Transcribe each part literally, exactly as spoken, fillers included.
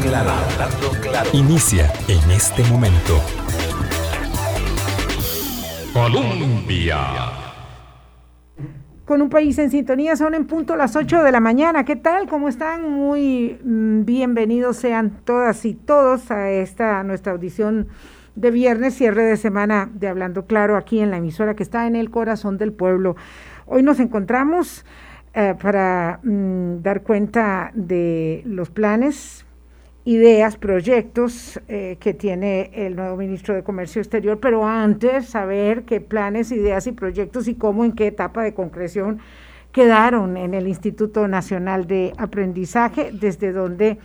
claro, hablando claro. Inicia en este momento. Colombia. Con un país en sintonía, son en punto las ocho de la mañana. ¿Qué tal? ¿Cómo están? Muy mm, bienvenidos sean todas y todos a esta nuestra audición de viernes, cierre de semana de Hablando Claro, aquí en la emisora que está en el corazón del pueblo. Hoy nos encontramos eh, para mm, dar cuenta de los planes, ideas, proyectos eh, que tiene el nuevo ministro de Comercio Exterior, pero antes saber qué planes, ideas y proyectos y cómo, en qué etapa de concreción quedaron en el Instituto Nacional de Aprendizaje, desde donde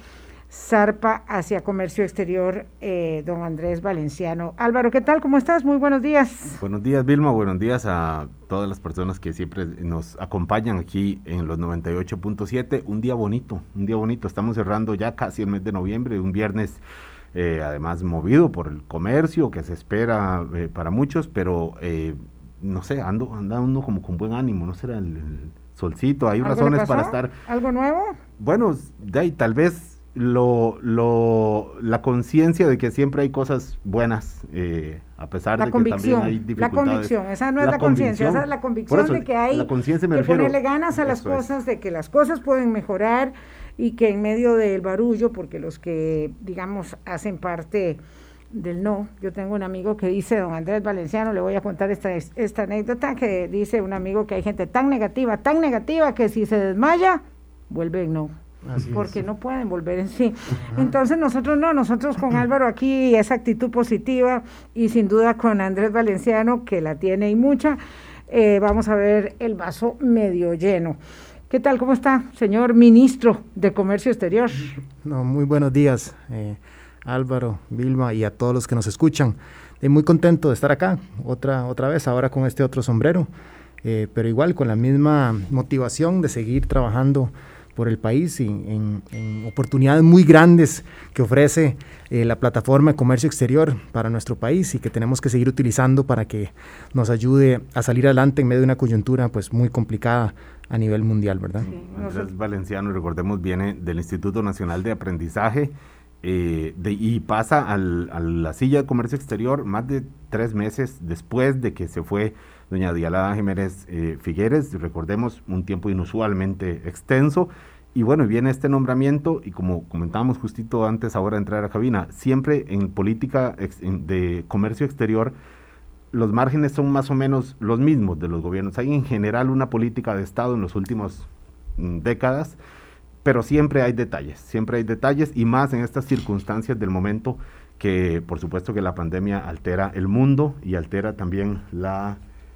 zarpa hacia Comercio Exterior eh, don Andrés Valenciano. Álvaro, ¿qué tal? ¿Cómo estás? Muy buenos días. Buenos días, Vilma. Buenos días a todas las personas que siempre nos acompañan aquí en los noventa y ocho punto siete. Un día bonito, un día bonito. Estamos cerrando ya casi el mes de noviembre, un viernes eh, además movido por el comercio que se espera eh, para muchos, pero eh, no sé, ando, anda uno como con buen ánimo, ¿no será el, el solcito? Hay razones para estar... ¿Algo nuevo? Bueno, de ahí tal vez... Lo, lo, la conciencia de que siempre hay cosas buenas, eh, a pesar la de convicción, que también hay dificultades. La convicción, esa no es la, la conciencia, esa es la convicción eso, de que hay que refiero, ponerle ganas a las cosas, es. de que las cosas pueden mejorar y que en medio del barullo, porque los que, digamos, hacen parte del no, yo tengo un amigo que dice, don Andrés Valenciano, le voy a contar esta, esta anécdota, que dice un amigo que hay gente tan negativa, tan negativa, que si se desmaya, vuelve en no. Así porque es. No pueden volver en sí. Uh-huh. Entonces nosotros no, nosotros con Álvaro aquí esa actitud positiva y sin duda con Andrés Valenciano, que la tiene y mucha, eh, vamos a ver el vaso medio lleno. ¿Qué tal? ¿Cómo está, señor ministro de Comercio Exterior? No, muy buenos días, eh, Álvaro, Vilma y a todos los que nos escuchan. Eh, muy contento de estar acá otra, otra vez, ahora con este otro sombrero, eh, pero igual con la misma motivación de seguir trabajando por el país y en, en oportunidades muy grandes que ofrece eh, la plataforma de comercio exterior para nuestro país y que tenemos que seguir utilizando para que nos ayude a salir adelante en medio de una coyuntura pues muy complicada a nivel mundial, ¿verdad? Sí, Andrés Valenciano, recordemos, viene del Instituto Nacional de Aprendizaje eh, de, y pasa al, a la silla de comercio exterior más de tres meses después de que se fue doña Diala Jiménez eh, Figueres, recordemos, un tiempo inusualmente extenso, y bueno, viene este nombramiento, y como comentábamos justito antes ahora de entrar a cabina, siempre en política ex, en, de comercio exterior, los márgenes son más o menos los mismos de los gobiernos. Hay en general una política de Estado en las últimas mm, décadas, pero siempre hay detalles, siempre hay detalles, y más en estas circunstancias del momento, que por supuesto que la pandemia altera el mundo y altera también la...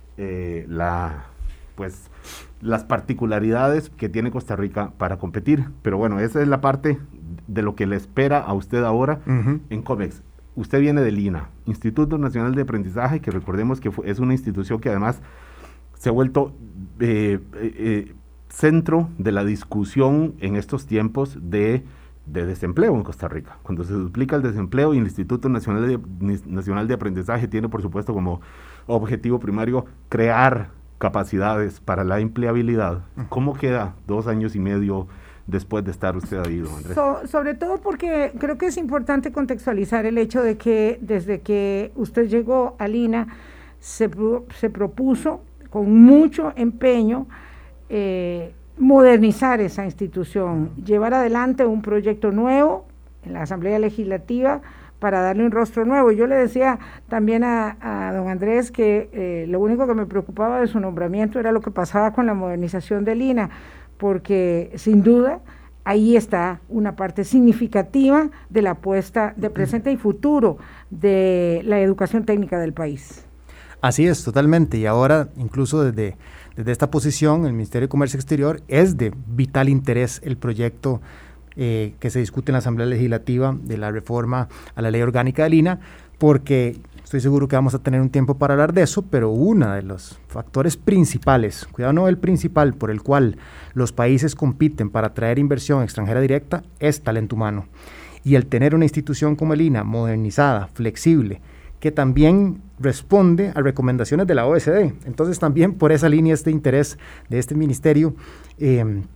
Eh, la pues las particularidades que tiene Costa Rica para competir, pero bueno, esa es la parte de lo que le espera a usted ahora uh-huh. en COMEX. Usted viene del I N A, Instituto Nacional de Aprendizaje, que recordemos que fue, es una institución que además se ha vuelto eh, eh, centro de la discusión en estos tiempos de, de desempleo en Costa Rica. Cuando se duplica el desempleo, y el Instituto Nacional de, Nacional de Aprendizaje tiene por supuesto como objetivo primario crear capacidades para la empleabilidad. ¿Cómo queda dos años y medio después de estar usted ahí, don Andrés? So, sobre todo porque creo que es importante contextualizar el hecho de que desde que usted llegó al I N A se, se propuso con mucho empeño eh, modernizar esa institución, llevar adelante un proyecto nuevo en la Asamblea Legislativa para darle un rostro nuevo. Yo le decía también a, a don Andrés que eh, lo único que me preocupaba de su nombramiento era lo que pasaba con la modernización del I N A, porque sin duda ahí está una parte significativa de la apuesta de presente y futuro de la educación técnica del país. Así es, totalmente, y ahora incluso desde, desde esta posición el Ministerio de Comercio Exterior es de vital interés el proyecto Eh, que se discute en la Asamblea Legislativa de la reforma a la Ley Orgánica del I N A, porque estoy seguro que vamos a tener un tiempo para hablar de eso, pero uno de los factores principales, cuidado no el principal, por el cual los países compiten para atraer inversión extranjera directa es talento humano. Y el tener una institución como el I N A modernizada, flexible, que también responde a recomendaciones de la O E C D, entonces también por esa línea este interés de este ministerio, eh,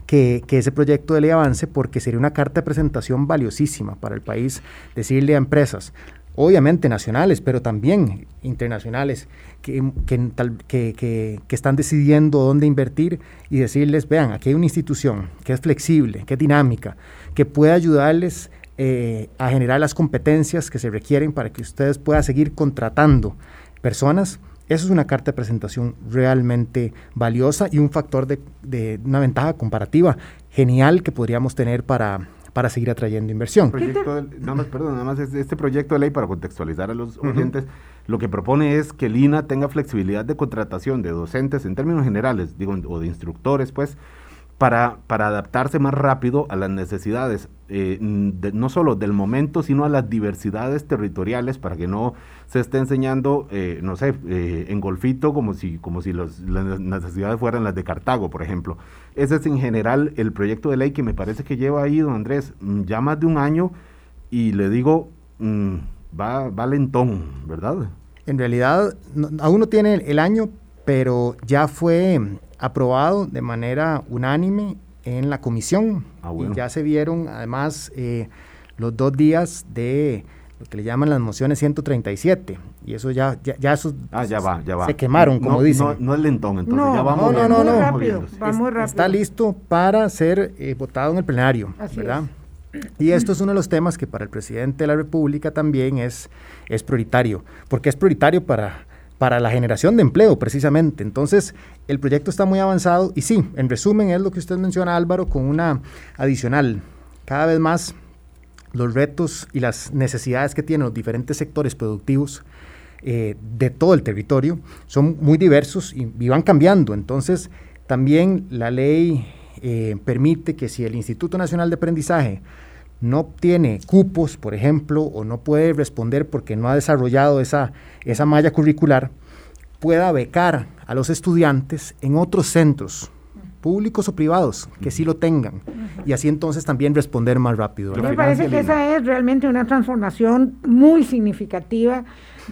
que, que ese proyecto de ley avance, porque sería una carta de presentación valiosísima para el país, decirle a empresas, obviamente nacionales, pero también internacionales, que, que, que, que, que están decidiendo dónde invertir, y decirles, vean, aquí hay una institución que es flexible, que es dinámica, que puede ayudarles eh, a generar las competencias que se requieren para que ustedes puedan seguir contratando personas. Eso es una carta de presentación realmente valiosa y un factor de, de una ventaja comparativa genial que podríamos tener para... para seguir atrayendo inversión. Proyecto de, nada más, perdón, nada más este proyecto de ley, para contextualizar a los oyentes, uh-huh. lo que propone es que el I N A tenga flexibilidad de contratación de docentes en términos generales, digo, o de instructores, pues, para, para adaptarse más rápido a las necesidades, eh, de, no solo del momento, sino a las diversidades territoriales, para que no se esté enseñando, eh, no sé, eh, en Golfito, como si, como si los, las necesidades fueran las de Cartago, por ejemplo. Ese es en general el proyecto de ley que me parece que lleva ahí, don Andrés, ya más de un año, y le digo, mmm, va, va lentón, ¿verdad? En realidad, no, aún no tiene el, el año, pero ya fue aprobado de manera unánime en la comisión, ah, bueno. y ya se vieron además eh, los dos días de lo que le llaman las mociones ciento treinta y siete, y eso ya, ya, ya, eso ah, ya va, ya va. se quemaron, como no, dicen. No, no es lentón, entonces no, ya vamos. No, no, no, no, rápido, es, va muy rápido. Está listo para ser eh, votado en el plenario, Así ¿verdad? Es. Y esto es uno de los temas que para el presidente de la República también es, es prioritario, porque es prioritario para, para la generación de empleo, precisamente. Entonces, el proyecto está muy avanzado, y sí, en resumen, es lo que usted menciona, Álvaro, con una adicional. Cada vez más los retos y las necesidades que tienen los diferentes sectores productivos eh, de todo el territorio son muy diversos y, y van cambiando. Entonces, también la ley eh, permite que si el Instituto Nacional de Aprendizaje no obtiene cupos, por ejemplo, o no puede responder porque no ha desarrollado esa, esa malla curricular, pueda becar a los estudiantes en otros centros públicos o privados, que sí lo tengan, uh-huh. y así entonces también responder más rápido. Me parece que esa es realmente una transformación muy significativa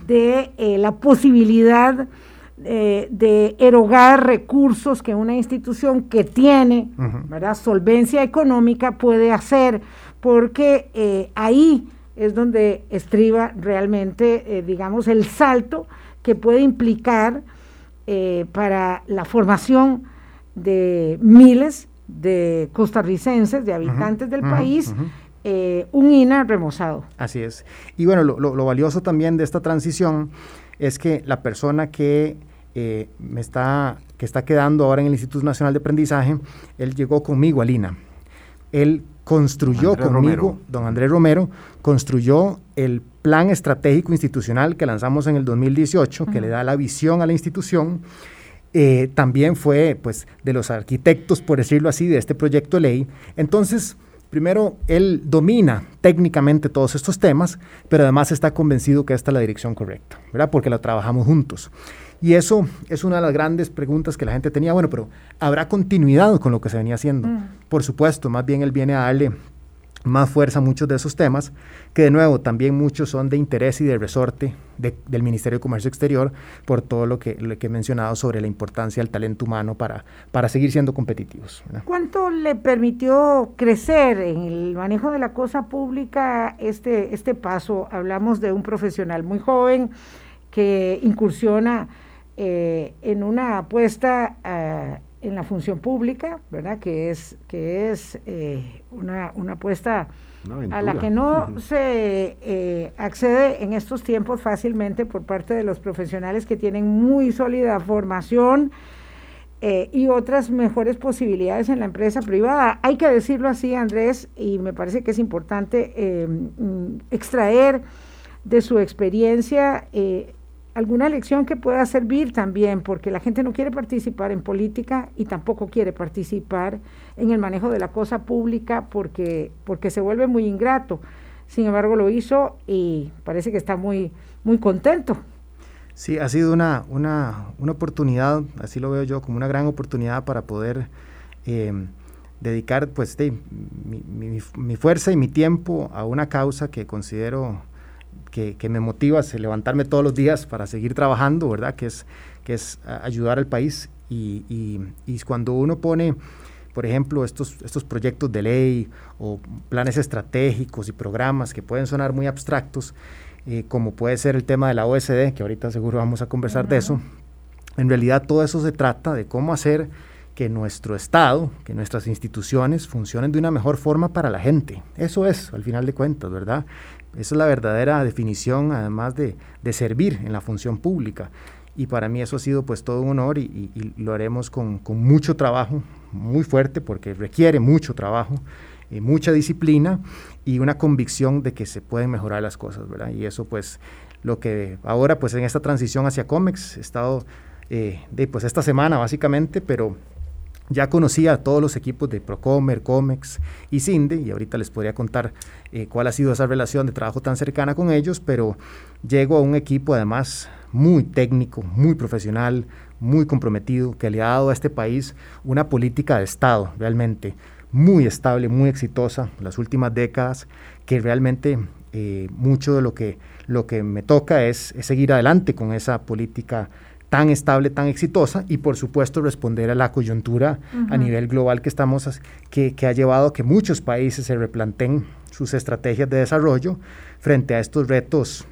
de eh, la posibilidad eh, de erogar recursos que una institución que tiene, uh-huh. ¿verdad?, solvencia económica puede hacer, porque eh, ahí es donde estriba realmente, eh, digamos, el salto que puede implicar eh, para la formación de miles de costarricenses, de habitantes uh-huh, del uh-huh, país, uh-huh. eh, un I N A remozado. Así es. Y bueno, lo, lo, lo valioso también de esta transición es que la persona que eh, me está, que está quedando ahora en el Instituto Nacional de Aprendizaje, él llegó conmigo al I N A. Él construyó Andrés conmigo, Romero. don Andrés Romero, construyó el plan estratégico institucional que lanzamos en el dos mil dieciocho, uh-huh. que le da la visión a la institución. Eh, también fue, pues, de los arquitectos, por decirlo así, de este proyecto de ley. Entonces, primero, él domina técnicamente todos estos temas, pero además está convencido que esta es la dirección correcta, ¿verdad? Porque la trabajamos juntos. Y eso es una de las grandes preguntas que la gente tenía. Bueno, pero ¿habrá continuidad con lo que se venía haciendo? Mm. Por supuesto, más bien él viene a darle más fuerza a muchos de esos temas, que de nuevo también muchos son de interés y de resorte de, del Ministerio de Comercio Exterior, por todo lo que, lo que he mencionado sobre la importancia del talento humano para, para seguir siendo competitivos, ¿verdad? ¿Cuánto le permitió crecer en el manejo de la cosa pública este, este paso? Hablamos de un profesional muy joven que incursiona eh, en una apuesta uh, en la función pública, ¿verdad? Que es, que es eh, una, una apuesta a la que no uh-huh. se eh, accede en estos tiempos fácilmente por parte de los profesionales que tienen muy sólida formación eh, y otras mejores posibilidades en la empresa privada. Hay que decirlo así, Andrés, y me parece que es importante eh, extraer de su experiencia eh, alguna lección que pueda servir también, porque la gente no quiere participar en política y tampoco quiere participar en el manejo de la cosa pública porque, porque se vuelve muy ingrato. Sin embargo, lo hizo y parece que está muy, muy contento. Sí, ha sido una, una, una oportunidad, así lo veo yo, como una gran oportunidad para poder eh, dedicar pues, de, mi, mi, mi fuerza y mi tiempo a una causa que considero Que, que me motiva a levantarme todos los días para seguir trabajando, ¿verdad? Que es, que es ayudar al país y, y, y cuando uno pone por ejemplo, estos, estos proyectos de ley o planes estratégicos y programas que pueden sonar muy abstractos, eh, como puede ser el tema de la O E C D, que ahorita seguro vamos a conversar uh-huh. de eso. En realidad todo eso se trata de cómo hacer que nuestro Estado, que nuestras instituciones funcionen de una mejor forma para la gente. Eso es, al final de cuentas, ¿verdad? Esa es la verdadera definición, además de, de servir en la función pública. Y para mí eso ha sido pues todo un honor y, y, y lo haremos con, con mucho trabajo, muy fuerte, porque requiere mucho trabajo, eh, mucha disciplina y una convicción de que se pueden mejorar las cosas, ¿verdad? Y eso pues lo que ahora pues en esta transición hacia COMEX he estado eh, de pues esta semana básicamente, pero ya conocía a todos los equipos de Procomer, COMEX y CINDE, y ahorita les podría contar eh, cuál ha sido esa relación de trabajo tan cercana con ellos, pero llego a un equipo además muy técnico, muy profesional, muy comprometido, que le ha dado a este país una política de Estado realmente muy estable, muy exitosa en las últimas décadas, que realmente eh, mucho de lo que, lo que me toca es, es seguir adelante con esa política tan estable, tan exitosa, y por supuesto responder a la coyuntura uh-huh. a nivel global que estamos, que, que ha llevado a que muchos países se replanteen sus estrategias de desarrollo frente a estos retos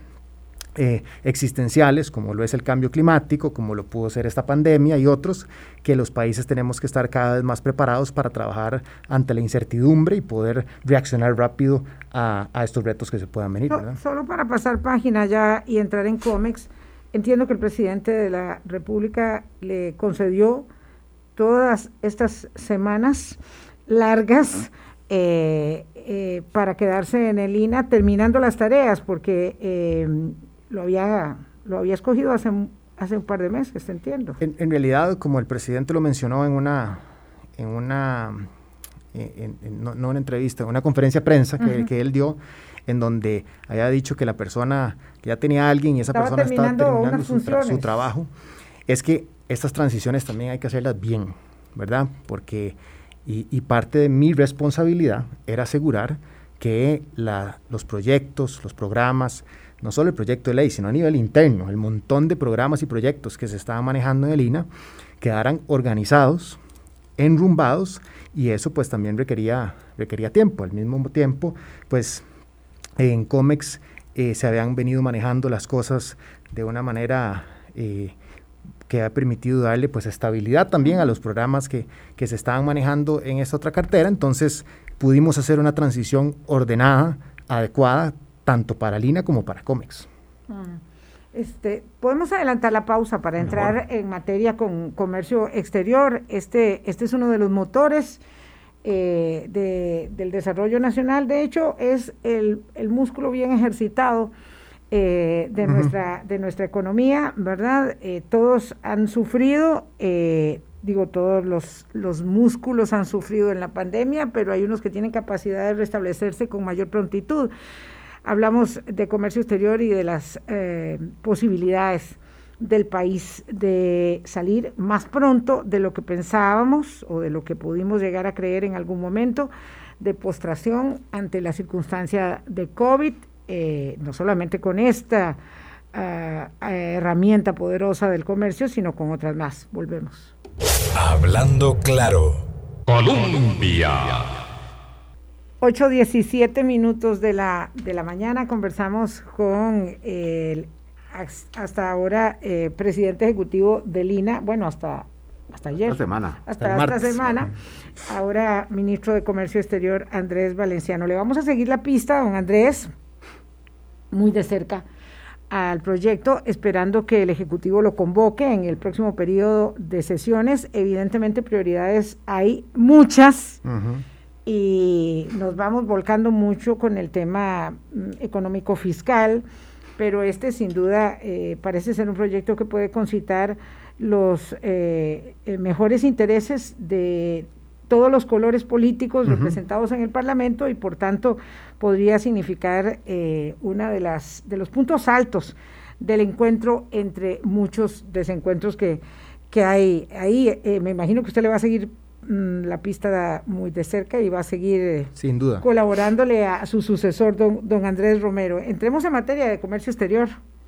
eh, existenciales, como lo es el cambio climático, como lo pudo ser esta pandemia y otros, que los países tenemos que estar cada vez más preparados para trabajar ante la incertidumbre y poder reaccionar rápido a, a estos retos que se puedan venir, ¿verdad? So, solo para pasar página ya y entrar en COMEX, entiendo que el presidente de la República le concedió todas estas semanas largas eh, eh, para quedarse en el I N A terminando las tareas, porque eh, lo había lo había escogido hace, hace un par de meses, entiendo. En, en realidad, como el presidente lo mencionó en una, en una en, en, no, no una entrevista, en una conferencia de prensa que, uh-huh. que él dio, en donde había dicho que la persona, que ya tenía a alguien y esa estaba persona terminando estaba terminando su, tra- su funciones. trabajo, es que estas transiciones también hay que hacerlas bien, ¿verdad? Porque, y, y parte de mi responsabilidad era asegurar que la, los proyectos, los programas, no solo el proyecto de ley, sino a nivel interno, el montón de programas y proyectos que se estaban manejando en el I N A, quedaran organizados, enrumbados, y eso pues también requería, requería tiempo. Al mismo tiempo, pues en COMEX eh, se habían venido manejando las cosas de una manera eh, que ha permitido darle pues estabilidad también a los programas que, que se estaban manejando en esta otra cartera. Entonces pudimos hacer una transición ordenada, adecuada, tanto para el I N A como para COMEX. Este, podemos adelantar la pausa para entrar Mejor. en materia con comercio exterior. Este, este es uno de los motores eh, de, del desarrollo nacional. De hecho, es el, el músculo bien ejercitado eh, de, uh-huh. nuestra, de nuestra economía, ¿verdad? Eh, todos han sufrido, eh, digo, todos los, los músculos han sufrido en la pandemia, pero hay unos que tienen capacidad de restablecerse con mayor prontitud. Hablamos de comercio exterior y de las eh, posibilidades del país de salir más pronto de lo que pensábamos o de lo que pudimos llegar a creer en algún momento, de postración ante la circunstancia de COVID, eh, no solamente con esta uh, herramienta poderosa del comercio, sino con otras más. Volvemos. Hablando claro. Colombia. ocho diecisiete minutos de la, de la mañana, conversamos con el hasta ahora eh, presidente ejecutivo del I N A, bueno, hasta, hasta ayer. Esta semana. Hasta esta martes. semana. Ahora, ministro de Comercio Exterior, Andrés Valenciano. Le vamos a seguir la pista, don Andrés, muy de cerca al proyecto, esperando que el Ejecutivo lo convoque en el próximo periodo de sesiones. Evidentemente, prioridades hay muchas. Uh-huh. Y nos vamos volcando mucho con el tema económico fiscal, pero este sin duda eh, parece ser un proyecto que puede concitar los eh, eh, mejores intereses de todos los colores políticos uh-huh. representados en el Parlamento, y por tanto podría significar eh, una de las de los puntos altos del encuentro entre muchos desencuentros que, que hay ahí. Eh, me imagino que usted le va a seguir la pista muy de cerca y va a seguir eh, sin duda colaborándole a su sucesor, don, don Andrés Romero. Entremos en materia de comercio exterior.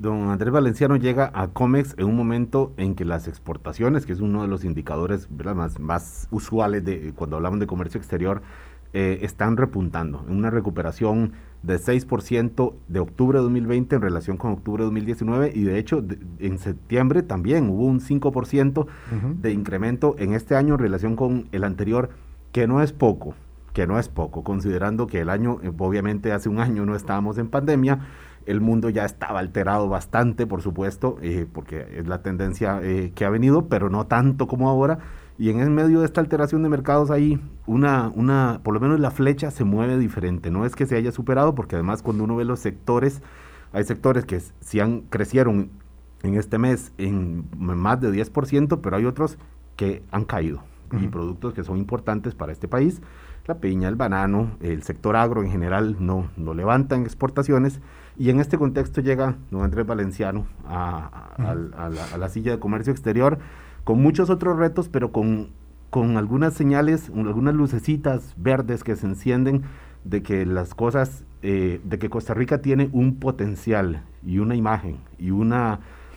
don Andrés Valenciano llega a COMEX en un momento en que las exportaciones, que es uno de los indicadores, ¿verdad?, más, más usuales de cuando hablamos de comercio exterior, eh, están repuntando en una recuperación de seis por ciento de octubre de dos mil veinte en relación con octubre de dos mil diecinueve, y de hecho de, en septiembre también hubo un cinco por ciento uh-huh. de incremento en este año en relación con el anterior, que no es poco, que no es poco, considerando que el año, eh, obviamente hace un año no estábamos en pandemia, el mundo ya estaba alterado bastante, por supuesto, eh, porque es la tendencia eh, que ha venido, pero no tanto como ahora, y en el medio de esta alteración de mercados ahí, una, una, por lo menos la flecha se mueve diferente, no es que se haya superado, porque además cuando uno ve los sectores, hay sectores que si han, crecieron en este mes en más de diez por ciento, pero hay otros que han caído, uh-huh. y productos que son importantes para este país, la piña, el banano, el sector agro en general no, no levantan exportaciones, y en este contexto llega don Andrés Valenciano a, a, a, a, la, a la silla de comercio exterior, con muchos otros retos, pero con, con algunas señales, algunas lucecitas verdes que se encienden de que las cosas, eh, de que Costa Rica tiene un potencial y una imagen y una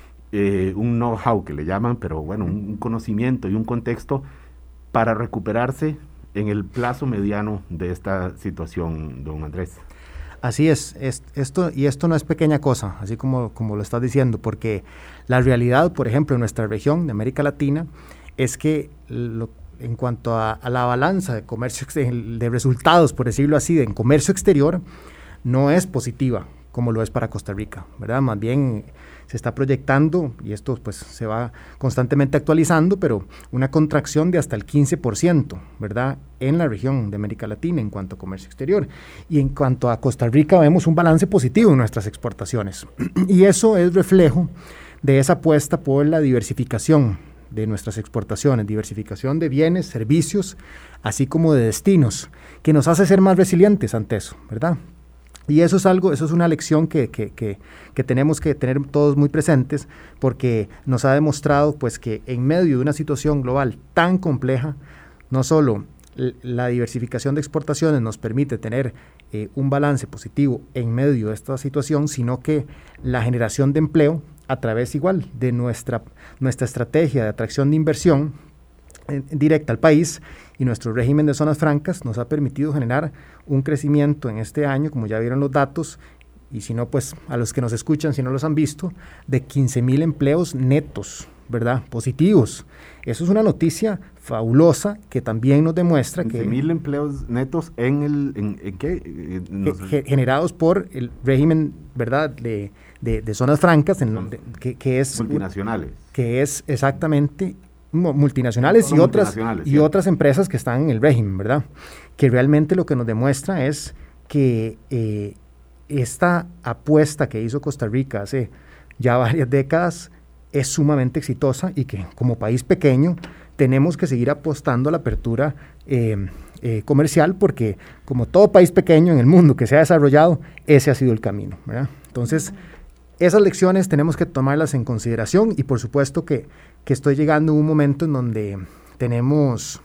eh, un know-how que le llaman, pero bueno, un, un conocimiento y un contexto para recuperarse en el plazo mediano de esta situación, don Andrés. Así es, es, esto, y esto no es pequeña cosa, así como, como lo estás diciendo, porque la realidad, por ejemplo, en nuestra región de América Latina, es que lo, en cuanto a, a la balanza de comercio, de resultados, por decirlo así, de en comercio exterior, no es positiva, como lo es para Costa Rica, ¿verdad? Más bien se está proyectando, y esto pues se va constantemente actualizando, pero una contracción de hasta el quince por ciento, ¿verdad?, en la región de América Latina en cuanto a comercio exterior. Y en cuanto a Costa Rica vemos un balance positivo en nuestras exportaciones. Y eso es reflejo de esa apuesta por la diversificación de nuestras exportaciones, diversificación de bienes, servicios, así como de destinos, que nos hace ser más resilientes ante eso, ¿verdad? Y eso es algo, eso es una lección que, que, que, que tenemos que tener todos muy presentes, porque nos ha demostrado pues que en medio de una situación global tan compleja, no solo la diversificación de exportaciones nos permite tener eh, un balance positivo en medio de esta situación, sino que la generación de empleo a través igual de nuestra, nuestra estrategia de atracción de inversión eh, directa al país y nuestro régimen de zonas francas nos ha permitido generar un crecimiento en este año, como ya vieron los datos, y si no, pues a los que nos escuchan, si no los han visto, de quince mil empleos netos, ¿verdad?, positivos. Eso es una noticia fabulosa que también nos demuestra que... quince mil empleos netos en el... ¿En, en qué? En los... ge generados por el régimen, ¿verdad?, de, de, de zonas francas, en donde, que, que es... Multinacionales. Que es exactamente... multinacionales y otras multinacionales, y sí. otras empresas que están en el régimen, ¿verdad? Que realmente lo que nos demuestra es que eh, esta apuesta que hizo Costa Rica hace ya varias décadas es sumamente exitosa y que como país pequeño tenemos que seguir apostando a la apertura eh, eh, comercial, porque como todo país pequeño en el mundo que se ha desarrollado, ese ha sido el camino, ¿verdad? Entonces, esas lecciones tenemos que tomarlas en consideración, y por supuesto que, que estoy llegando a un momento en donde tenemos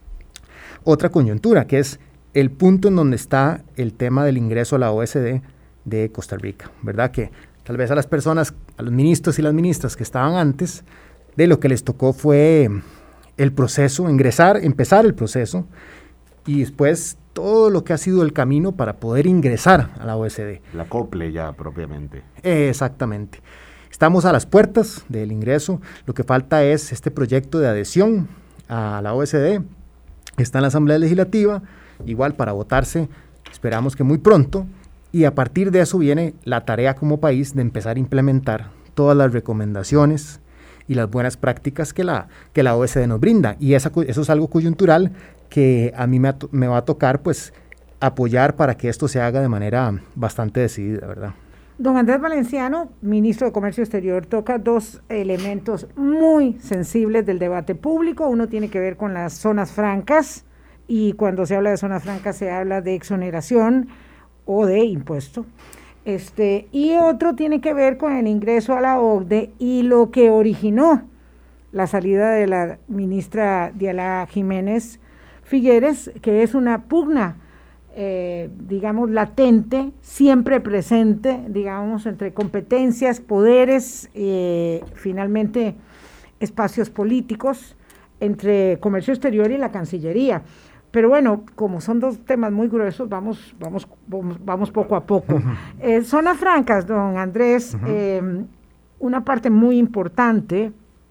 otra coyuntura, que es el punto en donde está el tema del ingreso a la O E C D de Costa Rica, ¿verdad? Que tal vez a las personas, a los ministros y las ministras que estaban antes, de lo que les tocó fue el proceso, ingresar, empezar el proceso, y después todo lo que ha sido el camino para poder ingresar a la O E C D. La acople ya propiamente. Exactamente. Estamos a las puertas del ingreso, lo que falta es este proyecto de adhesión a la O E C D, está en la Asamblea Legislativa, igual para votarse, esperamos que muy pronto, y a partir de eso viene la tarea como país de empezar a implementar todas las recomendaciones y las buenas prácticas que la, que la O E C D nos brinda, y esa, eso es algo coyuntural que a mí me, me va a tocar pues apoyar para que esto se haga de manera bastante decidida, ¿verdad? Don Andrés Valenciano, ministro de Comercio Exterior, toca dos elementos muy sensibles del debate público. Uno tiene que ver con las zonas francas, y cuando se habla de zonas francas se habla de exoneración o de impuesto. Este, y otro tiene que ver con el ingreso a la O C D E y lo que originó la salida de la ministra Diala Jiménez Figueres, que es una pugna eh, digamos, latente, siempre presente, digamos, entre competencias, poderes, eh, finalmente espacios políticos, entre comercio exterior y la Cancillería. Pero bueno, como son dos temas muy gruesos, vamos, vamos, vamos, vamos poco a poco. Uh-huh. Eh, zonas francas, don Andrés, uh-huh. eh, una parte muy importante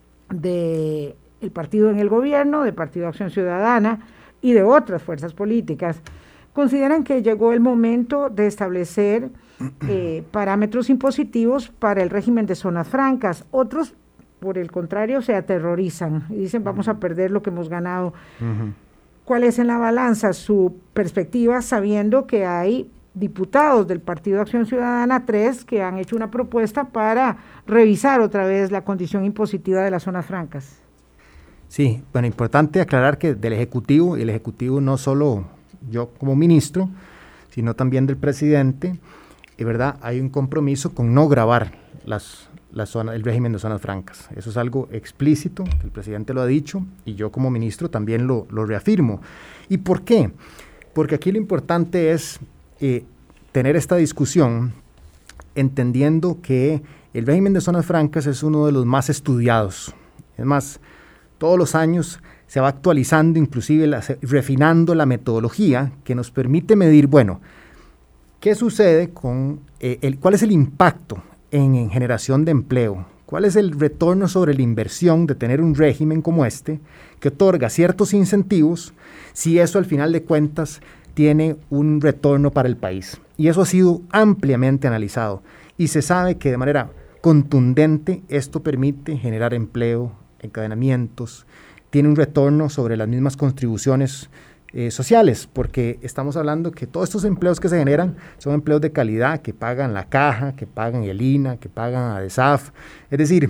del partido en el gobierno, del Partido Acción Ciudadana y de otras fuerzas políticas, consideran que llegó el momento de establecer eh, parámetros impositivos para el régimen de zonas francas. Otros, por el contrario, se aterrorizan y dicen vamos a perder lo que hemos ganado. Uh-huh. ¿Cuál es en la balanza su perspectiva, sabiendo que hay diputados del Partido Acción Ciudadana, tres, que han hecho una propuesta para revisar otra vez la condición impositiva de las zonas francas? Sí, bueno, importante aclarar que del Ejecutivo, y el Ejecutivo no solo yo como ministro, sino también del presidente, de verdad, hay un compromiso con no gravar las, las zonas, el régimen de zonas francas. Eso es algo explícito, el presidente lo ha dicho, y yo como ministro también lo, lo reafirmo. ¿Y por qué? Porque aquí lo importante es eh, tener esta discusión entendiendo que el régimen de zonas francas es uno de los más estudiados. Es más, todos los años se va actualizando, inclusive la, refinando la metodología que nos permite medir, bueno, ¿qué sucede con, eh, el, cuál es el impacto en, en generación de empleo? ¿Cuál es el retorno sobre la inversión de tener un régimen como este que otorga ciertos incentivos si eso al final de cuentas tiene un retorno para el país? Y eso ha sido ampliamente analizado y se sabe que de manera contundente esto permite generar empleo, encadenamientos, tiene un retorno sobre las mismas contribuciones eh, sociales, porque estamos hablando que todos estos empleos que se generan son empleos de calidad, que pagan la Caja, que pagan el I N A, que pagan a ADESAF. Es decir,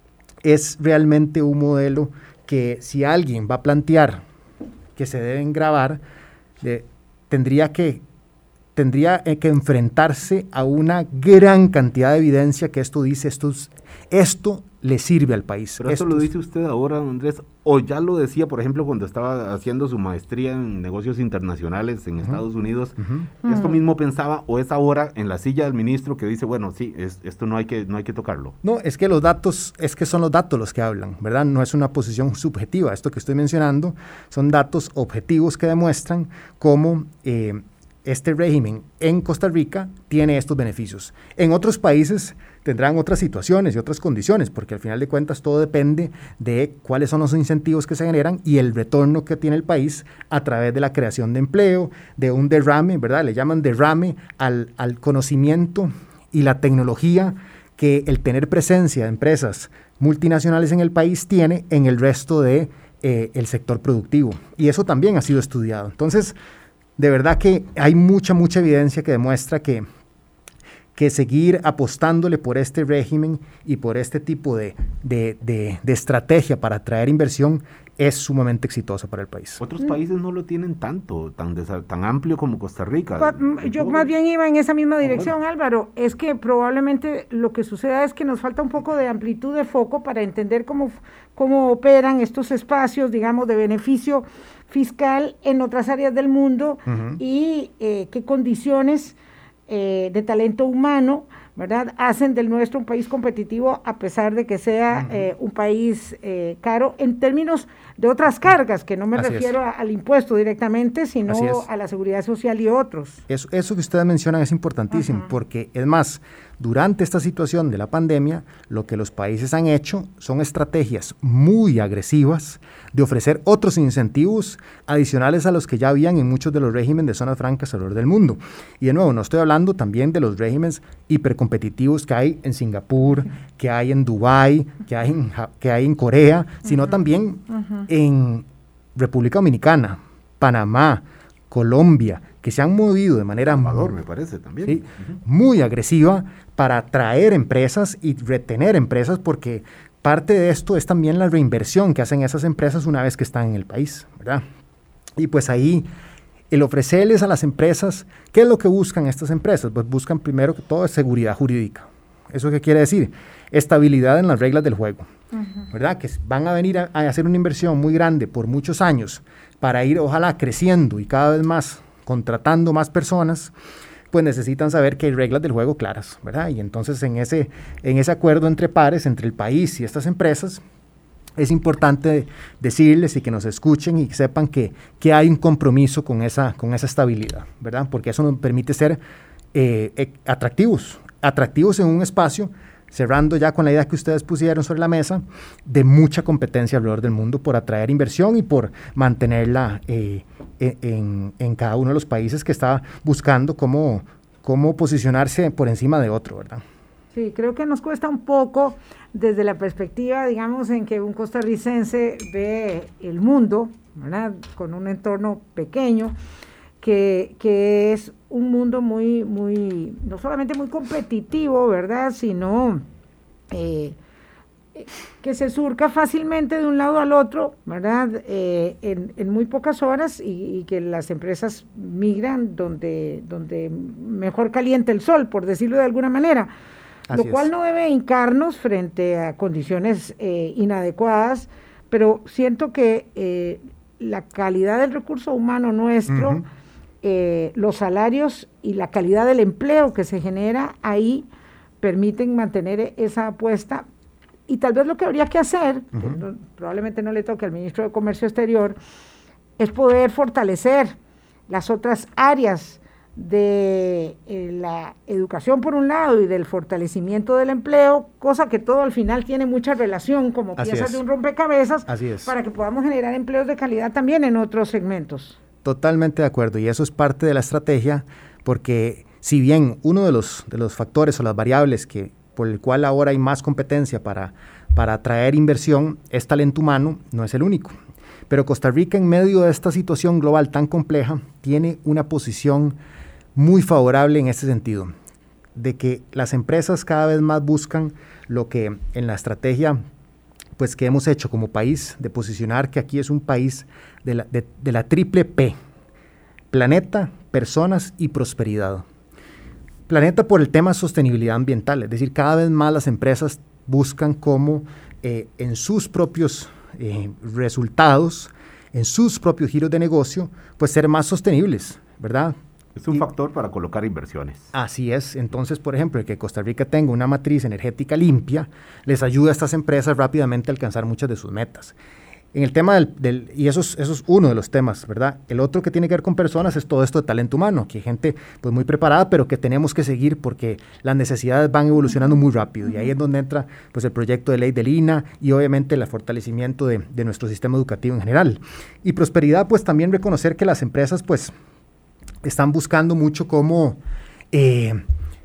es realmente un modelo que si alguien va a plantear que se deben grabar, eh, tendría que tendría eh, que enfrentarse a una gran cantidad de evidencia que esto dice, esto, esto le sirve al país. Pero esto lo dice usted ahora, Andrés, o ya lo decía, por ejemplo, cuando estaba haciendo su maestría en negocios internacionales en uh-huh. Estados Unidos, uh-huh. esto mismo pensaba, o es ahora en la silla del ministro que dice, bueno, sí, es, esto no hay que no hay que tocarlo. No, es que los datos, es que son los datos los que hablan, ¿verdad? No es una posición subjetiva. Esto que estoy mencionando son datos objetivos que demuestran cómo eh, este régimen en Costa Rica tiene estos beneficios. En otros países tendrán otras situaciones y otras condiciones, porque al final de cuentas todo depende de cuáles son los incentivos que se generan y el retorno que tiene el país a través de la creación de empleo, de un derrame, ¿verdad? Le llaman derrame al, al conocimiento y la tecnología que el tener presencia de empresas multinacionales en el país tiene en el resto de eh, el sector productivo. Y eso también ha sido estudiado. Entonces, de verdad que hay mucha, mucha evidencia que demuestra que que seguir apostándole por este régimen y por este tipo de, de, de, de estrategia para atraer inversión es sumamente exitosa para el país. Otros países no lo tienen tanto, tan, tan amplio como Costa Rica. Pa, yo más bien iba en esa misma dirección, bueno. Álvaro. Es que probablemente lo que suceda es que nos falta un poco de amplitud de foco para entender cómo, cómo operan estos espacios, digamos, de beneficio fiscal en otras áreas del mundo uh-huh. y eh, qué condiciones Eh, de talento humano, ¿verdad?, hacen del nuestro un país competitivo a pesar de que sea uh-huh. eh, un país eh, caro en términos de otras cargas, que no me Así refiero a, al impuesto directamente, sino a la seguridad social y otros. Eso, eso que ustedes mencionan es importantísimo, uh-huh. porque es más, durante esta situación de la pandemia, lo que los países han hecho son estrategias muy agresivas de ofrecer otros incentivos adicionales a los que ya habían en muchos de los regímenes de zonas francas alrededor del mundo. Y de nuevo, no estoy hablando también de los regímenes hipercompetitivos que hay en Singapur, uh-huh. que hay en Dubái, que hay en, que hay en Corea, sino uh-huh. también uh-huh. en República Dominicana, Panamá, Colombia, que se han movido de manera Salvador, muy, me parece, también. ¿sí? uh-huh. muy agresiva para atraer empresas y retener empresas, porque parte de esto es también la reinversión que hacen esas empresas una vez que están en el país, ¿verdad? Y pues ahí, el ofrecerles a las empresas, ¿qué es lo que buscan estas empresas? Pues buscan primero que todo seguridad jurídica. ¿Eso qué quiere decir? Estabilidad en las reglas del juego, uh-huh. ¿verdad? Que van a venir a, a hacer una inversión muy grande por muchos años para ir, ojalá, creciendo y cada vez más contratando más personas, pues necesitan saber que hay reglas del juego claras, ¿verdad? Y entonces en ese, en ese acuerdo entre pares, entre el país y estas empresas, es importante decirles y que nos escuchen y que sepan que, que hay un compromiso con esa, con esa estabilidad, ¿verdad? Porque eso nos permite ser eh, eh, atractivos, atractivos en un espacio, cerrando ya con la idea que ustedes pusieron sobre la mesa, de mucha competencia alrededor del mundo por atraer inversión y por mantenerla eh, en, en cada uno de los países que está buscando cómo, cómo posicionarse por encima de otro, ¿verdad? Sí, creo que nos cuesta un poco desde la perspectiva, digamos, en que un costarricense ve el mundo, ¿verdad?, con un entorno pequeño, que, que es un mundo muy, muy, no solamente muy competitivo, ¿verdad?, sino eh, que se surca fácilmente de un lado al otro, ¿verdad?, eh, en, en muy pocas horas y, y que las empresas migran donde, donde mejor calienta el sol, por decirlo de alguna manera. Así lo cual es. No debe hincarnos frente a condiciones eh, inadecuadas, pero siento que eh, la calidad del recurso humano nuestro, uh-huh. eh, los salarios y la calidad del empleo que se genera ahí permiten mantener esa apuesta. Y tal vez lo que habría que hacer, uh-huh. que no, probablemente no le toque al ministro de Comercio Exterior, es poder fortalecer las otras áreas de eh, la educación por un lado y del fortalecimiento del empleo, cosa que todo al final tiene mucha relación como Así piezas es. de un rompecabezas, Así es. para que podamos generar empleos de calidad también en otros segmentos. Totalmente de acuerdo, y eso es parte de la estrategia, porque si bien uno de los, de los factores o las variables que, por el cual ahora hay más competencia para, para atraer inversión es talento humano, no es el único. Pero Costa Rica, en medio de esta situación global tan compleja, tiene una posición muy favorable en este sentido, de que las empresas cada vez más buscan lo que en la estrategia pues, que hemos hecho como país, de posicionar que aquí es un país de la, de, de la triple P, planeta, personas y prosperidad. Planeta por el tema de sostenibilidad ambiental, es decir, cada vez más las empresas buscan cómo eh, en sus propios eh, resultados, en sus propios giros de negocio, pues ser más sostenibles, ¿verdad? Es un y, factor para colocar inversiones. Así es. Entonces, por ejemplo, el que Costa Rica tenga una matriz energética limpia, les ayuda a estas empresas rápidamente a alcanzar muchas de sus metas. En el tema del, del y eso es, eso es uno de los temas, ¿verdad? El otro que tiene que ver con personas es todo esto de talento humano, que hay gente pues muy preparada, pero que tenemos que seguir porque las necesidades van evolucionando muy rápido, y ahí es donde entra pues el proyecto de ley del I N A y obviamente el fortalecimiento de, de nuestro sistema educativo en general. Y prosperidad, pues también reconocer que las empresas pues están buscando mucho cómo eh,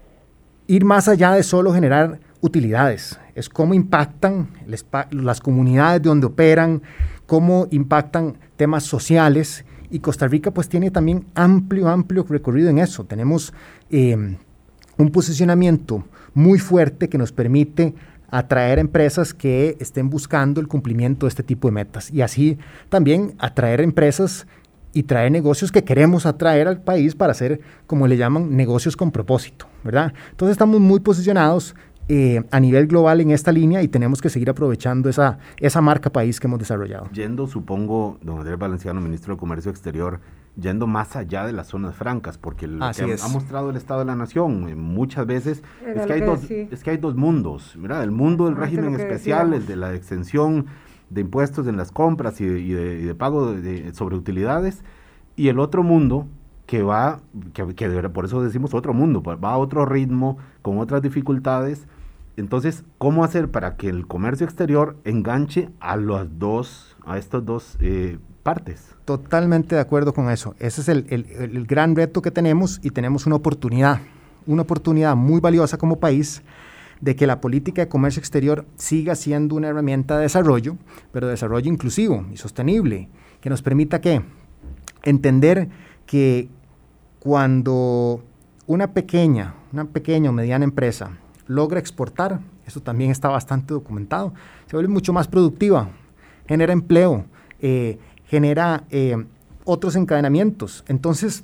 ir más allá de solo generar utilidades, es cómo impactan les, las comunidades de donde operan, cómo impactan temas sociales, y Costa Rica pues tiene también amplio, amplio recorrido en eso. Tenemos eh, un posicionamiento muy fuerte que nos permite atraer empresas que estén buscando el cumplimiento de este tipo de metas, y así también atraer empresas y traer negocios que queremos atraer al país para hacer, como le llaman, negocios con propósito, ¿verdad? Entonces estamos muy posicionados eh, a nivel global en esta línea y tenemos que seguir aprovechando esa, esa marca país que hemos desarrollado. Yendo, supongo, don Andrés Valenciano, ministro de Comercio Exterior, yendo más allá de las zonas francas, porque lo Así que es. ha mostrado el Estado de la Nación eh, muchas veces Era es que, lo hay que dos, decía. es que hay dos mundos, ¿verdad? El mundo del Ah, régimen lo que especial, decíamos. el de la exención de impuestos en las compras y de, y de, y de pago de, de, sobre utilidades, y el otro mundo que va, que, que por eso decimos otro mundo, va a otro ritmo, con otras dificultades. Entonces, ¿cómo hacer para que el comercio exterior enganche a las dos, a estas dos eh, partes? Totalmente de acuerdo con eso. Ese es el, el, el gran reto que tenemos, y tenemos una oportunidad, una oportunidad muy valiosa como país de que la política de comercio exterior siga siendo una herramienta de desarrollo, pero desarrollo inclusivo y sostenible, que nos permita ¿qué? Entender que cuando una pequeña, una pequeña o mediana empresa logra exportar, eso también está bastante documentado, se vuelve mucho más productiva, genera empleo, eh, genera eh, otros encadenamientos. Entonces,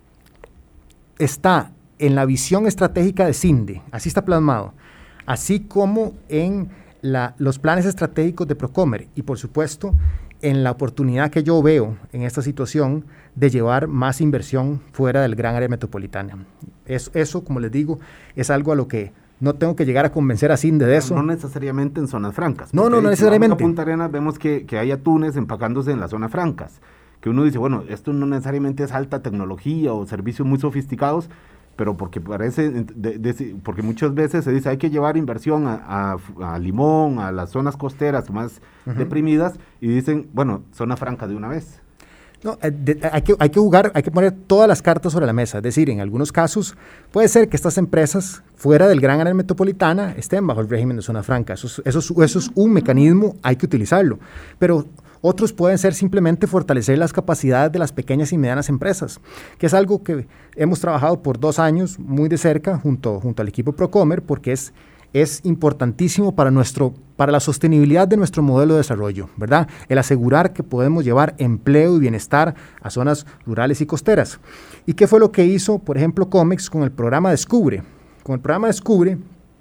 está en la visión estratégica de CINDE, así está plasmado, así como en la, los planes estratégicos de Procomer, y por supuesto en la oportunidad que yo veo en esta situación de llevar más inversión fuera del gran área metropolitana. Eso, eso, como les digo, es algo a lo que no tengo que llegar a convencer a Cinde de eso. No necesariamente en zonas francas. No, no, no necesariamente. En Punta Arenas vemos que, que hay atunes empacándose en las zonas francas, que uno dice, bueno, esto no necesariamente es alta tecnología o servicios muy sofisticados, pero porque parece, de, de, porque muchas veces se dice hay que llevar inversión a, a, a Limón, a las zonas costeras más uh-huh. deprimidas, y dicen, bueno, zona franca de una vez. No, de, hay, que, hay que jugar, hay que poner todas las cartas sobre la mesa. Es decir, en algunos casos puede ser que estas empresas fuera del gran área metropolitana estén bajo el régimen de zona franca. Eso es, eso es, eso es un mecanismo, hay que utilizarlo. Pero otros pueden ser simplemente fortalecer las capacidades de las pequeñas y medianas empresas, que es algo que hemos trabajado por dos años muy de cerca junto, junto al equipo Procomer, porque es, es importantísimo para, nuestro, para la sostenibilidad de nuestro modelo de desarrollo, ¿verdad? El asegurar que podemos llevar empleo y bienestar a zonas rurales y costeras. ¿Y qué fue lo que hizo, por ejemplo, Comex con el programa Descubre? Con el programa Descubre,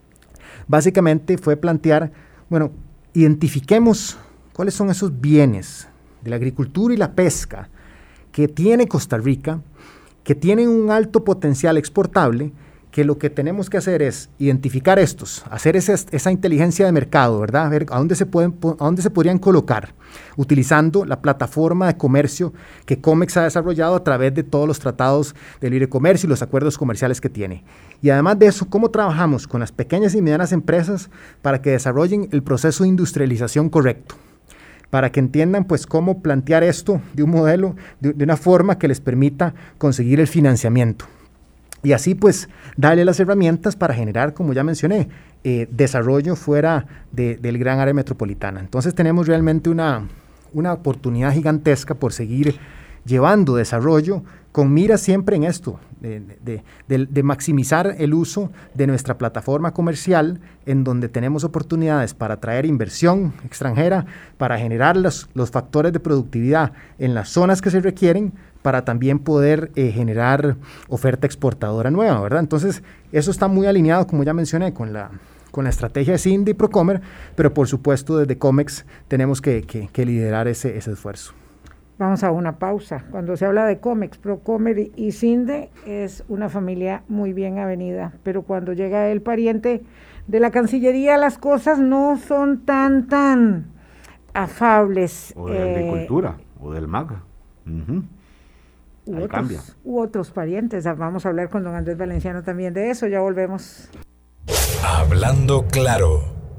básicamente fue plantear, bueno, identifiquemos cuáles son esos bienes de la agricultura y la pesca que tiene Costa Rica, que tienen un alto potencial exportable, que lo que tenemos que hacer es identificar estos, hacer esa, esa inteligencia de mercado, ¿verdad? A ver a dónde se pueden, a dónde se podrían colocar, utilizando la plataforma de comercio que Comex ha desarrollado a través de todos los tratados de libre comercio y los acuerdos comerciales que tiene. Y además de eso, ¿cómo trabajamos con las pequeñas y medianas empresas para que desarrollen el proceso de industrialización correcto? Para que entiendan pues cómo plantear esto de un modelo, de, de una forma que les permita conseguir el financiamiento. Y así pues darle las herramientas para generar, como ya mencioné, eh, desarrollo fuera de, del gran área metropolitana. Entonces tenemos realmente una, una oportunidad gigantesca por seguir llevando desarrollo con mira siempre en esto, de, de, de, de maximizar el uso de nuestra plataforma comercial, en donde tenemos oportunidades para atraer inversión extranjera, para generar los, los factores de productividad en las zonas que se requieren, para también poder eh, generar oferta exportadora nueva, ¿verdad? Entonces, eso está muy alineado, como ya mencioné, con la, con la estrategia de Cinde y Procomer, pero por supuesto desde Comex tenemos que, que, que liderar ese, ese esfuerzo. Vamos a una pausa. Cuando se habla de Comex, Procomer y Cinde, es una familia muy bien avenida, pero cuando llega el pariente de la Cancillería, las cosas no son tan, tan afables. O de eh, agricultura, o del MAGA. Uh-huh. U otros, u otros parientes. Vamos a hablar con don Andrés Valenciano también de eso. Ya volvemos. Hablando claro.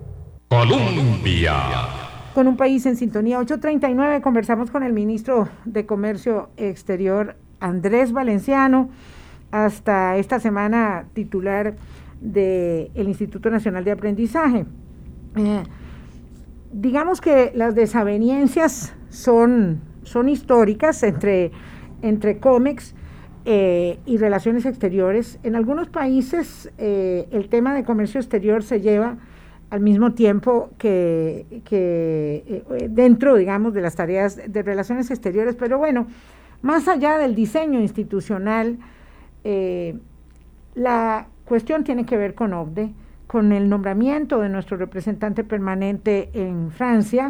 Colombia. Con un país en sintonía. ocho treinta y nueve, conversamos con el ministro de Comercio Exterior, Andrés Valenciano, hasta esta semana titular del Instituto Nacional de Aprendizaje. Eh, digamos que las desavenencias son, son históricas entre entre Comex eh, y Relaciones Exteriores. En algunos países eh, el tema de comercio exterior se lleva al mismo tiempo que, que eh, dentro, digamos, de las tareas de Relaciones Exteriores, pero bueno, más allá del diseño institucional, eh, la cuestión tiene que ver con O C D E, con el nombramiento de nuestro representante permanente en Francia,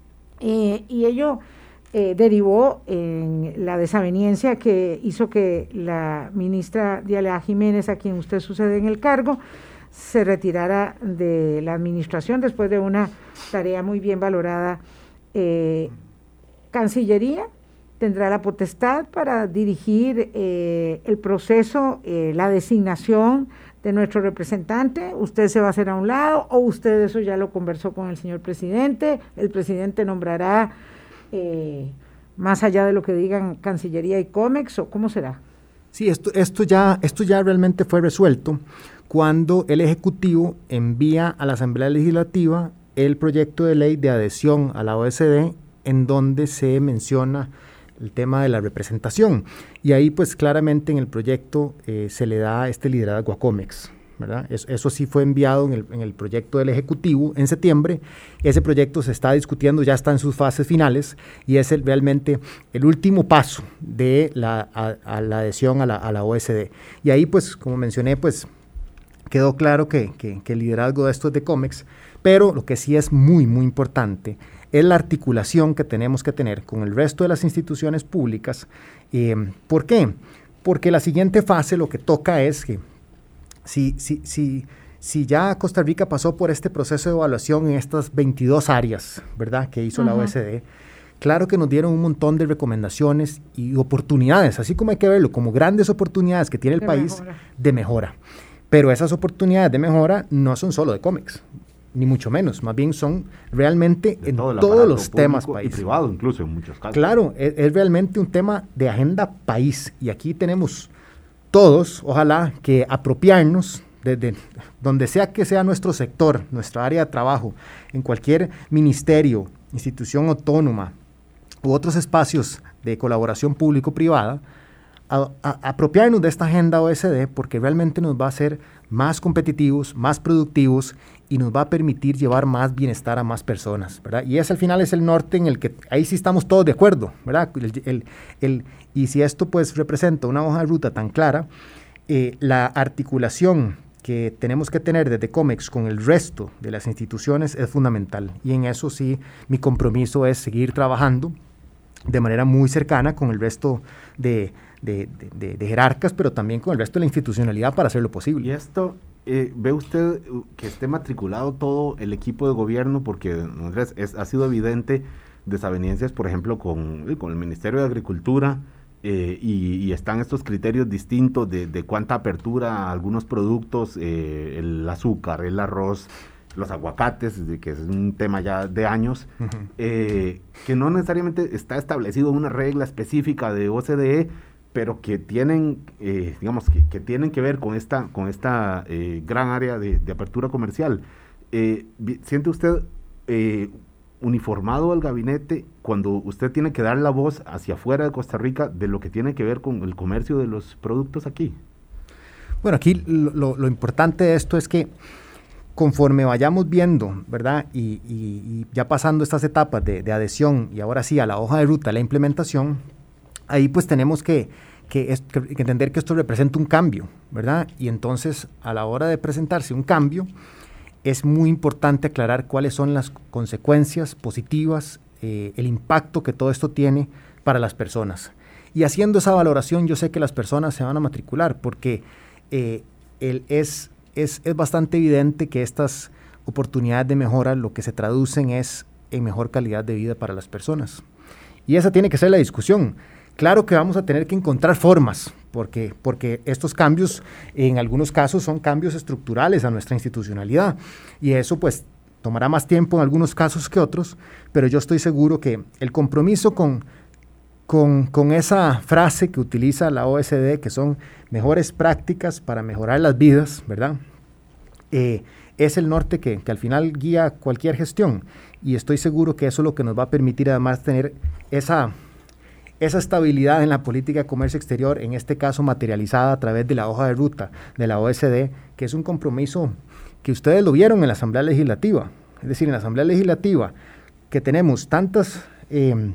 eh, y ello Eh, derivó en la desaveniencia que hizo que la ministra Diala Jiménez, a quien usted sucede en el cargo, se retirara de la administración después de una tarea muy bien valorada. Eh, Cancillería tendrá la potestad para dirigir eh, el proceso, eh, la designación de nuestro representante. Usted se va a hacer a un lado, o usted eso ya lo conversó con el señor presidente. El presidente nombrará Eh, más allá de lo que digan Cancillería y Comex, ¿o cómo será? Sí, esto, esto, ya, esto ya realmente fue resuelto cuando el Ejecutivo envía a la Asamblea Legislativa el proyecto de ley de adhesión a la O E C D, en donde se menciona el tema de la representación, y ahí pues claramente en el proyecto eh, se le da este liderazgo a Comex, ¿verdad? Eso, eso sí fue enviado en el, en el proyecto del Ejecutivo en septiembre. Ese proyecto se está discutiendo, ya está en sus fases finales, y es el, realmente el último paso de la, a, a la adhesión a la, a la O E C D. Y ahí, pues, como mencioné, pues quedó claro que, que, que el liderazgo de esto es de Comex, pero lo que sí es muy, muy importante es la articulación que tenemos que tener con el resto de las instituciones públicas. Eh, ¿Por qué? Porque la siguiente fase lo que toca es que si, si, si, si ya Costa Rica pasó por este proceso de evaluación en estas veintidós áreas, ¿verdad?, que hizo uh-huh. la O E C D, claro que nos dieron un montón de recomendaciones y oportunidades, así como hay que verlo, como grandes oportunidades que tiene el de país mejora. de mejora. Pero esas oportunidades de mejora no son solo de COMEX, ni mucho menos, más bien son realmente de en todo todos los temas país. Y privado incluso en muchos casos. Claro, es, es realmente un tema de agenda país, y aquí tenemos todos, ojalá, que apropiarnos desde donde sea que sea nuestro sector, nuestra área de trabajo, en cualquier ministerio, institución autónoma u otros espacios de colaboración público-privada, a, a, apropiarnos de esta agenda O E C D, porque realmente nos va a hacer más competitivos, más productivos, y nos va a permitir llevar más bienestar a más personas, ¿verdad? Y ese al final es el norte en el que ahí sí estamos todos de acuerdo, ¿verdad? El, el, el, y si esto pues representa una hoja de ruta tan clara, eh, la articulación que tenemos que tener desde COMEX con el resto de las instituciones es fundamental, y en eso sí mi compromiso es seguir trabajando de manera muy cercana con el resto de, de, de, de, de jerarcas, pero también con el resto de la institucionalidad para hacerlo posible. Y esto, eh, ¿ve usted que esté matriculado todo el equipo de gobierno? Porque Andrés, es, ha sido evidente desavenencias, por ejemplo, con, con el Ministerio de Agricultura, eh, y, y están estos criterios distintos de, de cuánta apertura a algunos productos, eh, el azúcar, el arroz, los aguacates, de que es un tema ya de años, uh-huh. eh, que no necesariamente está establecido una regla específica de O C D E, pero que tienen, eh, digamos, que, que tienen que ver con esta, con esta eh, gran área de, de apertura comercial. Eh, ¿Siente usted eh, uniformado al gabinete cuando usted tiene que dar la voz hacia afuera de Costa Rica de lo que tiene que ver con el comercio de los productos aquí? Bueno, aquí lo, lo importante de esto es que conforme vayamos viendo, ¿verdad? Y, y, y ya pasando estas etapas de, de adhesión y ahora sí a la hoja de ruta, la implementación, ahí pues tenemos que, que, es, que entender que esto representa un cambio, ¿verdad? Y entonces a la hora de presentarse un cambio, es muy importante aclarar cuáles son las consecuencias positivas, eh, el impacto que todo esto tiene para las personas. Y haciendo esa valoración, yo sé que las personas se van a matricular, porque eh, el, es... Es, es bastante evidente que estas oportunidades de mejora lo que se traducen es en mejor calidad de vida para las personas. Y esa tiene que ser la discusión. Claro que vamos a tener que encontrar formas, porque, porque estos cambios en algunos casos son cambios estructurales a nuestra institucionalidad, y eso pues tomará más tiempo en algunos casos que otros, pero yo estoy seguro que el compromiso con, con, con esa frase que utiliza la O E C D, que son mejores prácticas para mejorar las vidas, ¿verdad? Eh, es el norte que, que al final guía cualquier gestión, y estoy seguro que eso es lo que nos va a permitir además tener esa, esa estabilidad en la política de comercio exterior, en este caso materializada a través de la hoja de ruta de la O E C D, que es un compromiso que ustedes lo vieron en la Asamblea Legislativa. Es decir, en la Asamblea Legislativa, que tenemos tantas... Eh,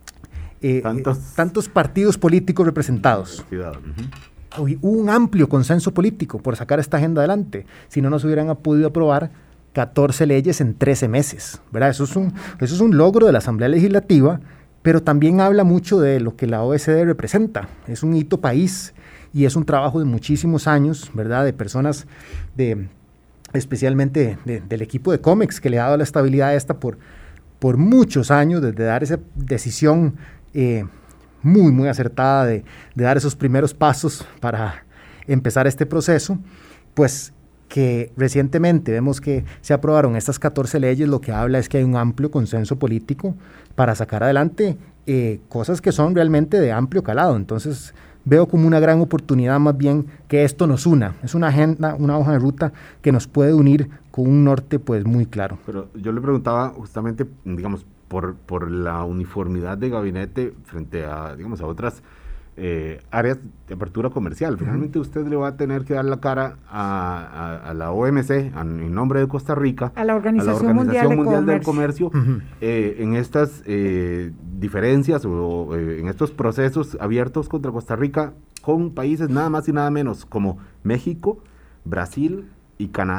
eh, tantos, tantos partidos políticos representados. Uh-huh. Hubo un amplio consenso político por sacar esta agenda adelante, si no nos hubieran podido aprobar catorce leyes en trece meses, ¿verdad? Eso es un, eso es un logro de la Asamblea Legislativa, pero también habla mucho de lo que la O E C D representa. Es un hito país y es un trabajo de muchísimos años, ¿verdad? De personas, de, especialmente de, del equipo de COMEX, que le ha dado la estabilidad a esta por, por muchos años, desde dar esa decisión eh, muy, muy acertada de, de dar esos primeros pasos para empezar este proceso, pues que recientemente vemos que se aprobaron estas catorce leyes, lo que habla es que hay un amplio consenso político para sacar adelante eh, cosas que son realmente de amplio calado. Entonces veo como una gran oportunidad más bien que esto nos una, es una agenda, una hoja de ruta que nos puede unir con un norte pues muy claro. Pero yo le preguntaba justamente, digamos, por, por la uniformidad de gabinete frente a, digamos, a otras eh, áreas de apertura comercial. Finalmente uh-huh. usted le va a tener que dar la cara a, a, a la O M C, a, en nombre de Costa Rica, a la Organización, a la Organización Mundial, Mundial de del Comercio, uh-huh. eh, en estas eh, diferencias o eh, en estos procesos abiertos contra Costa Rica con países nada más y nada menos como México, Brasil y Canadá.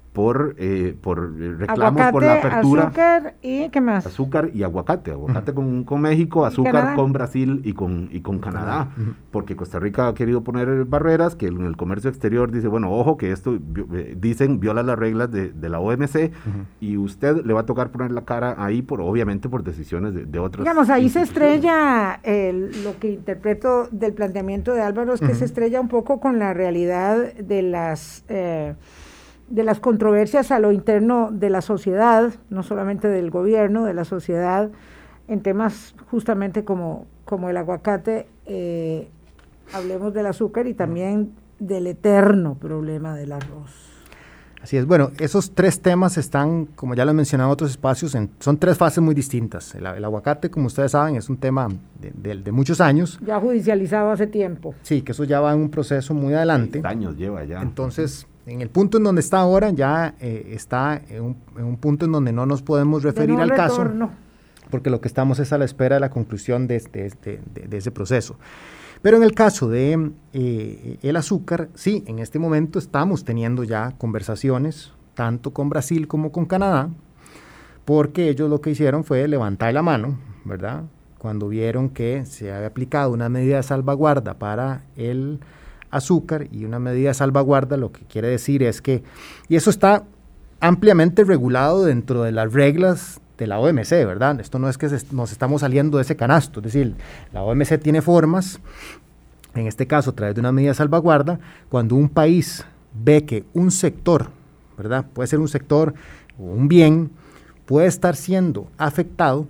por, eh, por reclamos aguacate, por la apertura. Azúcar y ¿qué más? Azúcar y aguacate, aguacate uh-huh. con, con México, azúcar Canadá. con Brasil y con, y con Canadá, uh-huh. porque Costa Rica ha querido poner barreras que en el comercio exterior dice, bueno, ojo que esto, eh, dicen, viola las reglas de, de la O M C uh-huh. y usted le va a tocar poner la cara ahí, por obviamente por decisiones de, de otros. Digamos, ahí se estrella, el, lo que interpreto del planteamiento de Álvaro es que uh-huh. se estrella un poco con la realidad de las... Eh, de las controversias a lo interno de la sociedad, no solamente del gobierno, de la sociedad, en temas justamente como, como el aguacate, eh, hablemos del azúcar y también del eterno problema del arroz. Así es, bueno, esos tres temas están, como ya lo he mencionado en otros espacios, en, son tres fases muy distintas. El, el aguacate, como ustedes saben, es un tema de, de, de muchos años. Ya judicializado hace tiempo. Sí, que eso ya va en un proceso muy adelante. Seis años lleva ya. Entonces, en el punto en donde está ahora, ya eh, está en un, en un punto en donde no nos podemos referir no al retorno. caso, porque lo que estamos es a la espera de la conclusión de, de, de, de, de ese proceso. Pero en el caso de eh, el azúcar, sí, en este momento estamos teniendo ya conversaciones, tanto con Brasil como con Canadá, porque ellos lo que hicieron fue levantar la mano, ¿verdad? Cuando vieron que se había aplicado una medida de salvaguarda para el azúcar, y una medida de salvaguarda lo que quiere decir es que, y eso está ampliamente regulado dentro de las reglas de la O M C, ¿verdad? Esto no es que se, nos estamos saliendo de ese canasto, es decir, la O M C tiene formas, en este caso a través de una medida de salvaguarda, cuando un país ve que un sector, ¿verdad? Puede ser un sector o un bien, puede estar siendo afectado